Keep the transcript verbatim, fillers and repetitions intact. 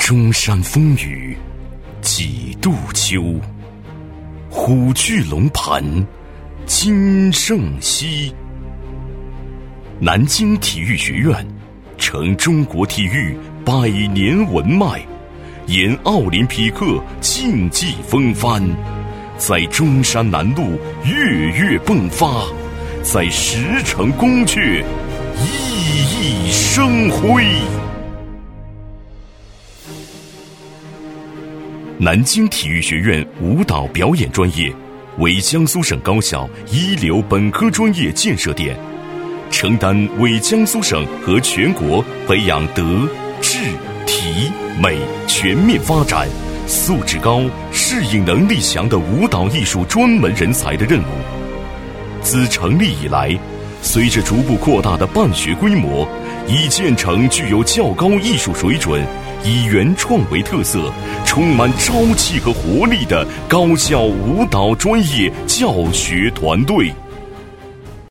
中山风雨几度秋，虎踞龙盘今胜昔。南京体育学院承中国体育百年文脉，沿奥林匹克竞技风帆，在中山南路跃跃迸发，在石城宫阙熠熠生辉。南京体育学院舞蹈表演专业为江苏省高校一流本科专业建设点，承担为江苏省和全国培养德、智、体、美全面发展、素质高、适应能力强的舞蹈艺术专门人才的任务。自成立以来，随着逐步扩大的办学规模，已建成具有较高艺术水准、以原创为特色、充满朝气和活力的高校舞蹈专业教学团队。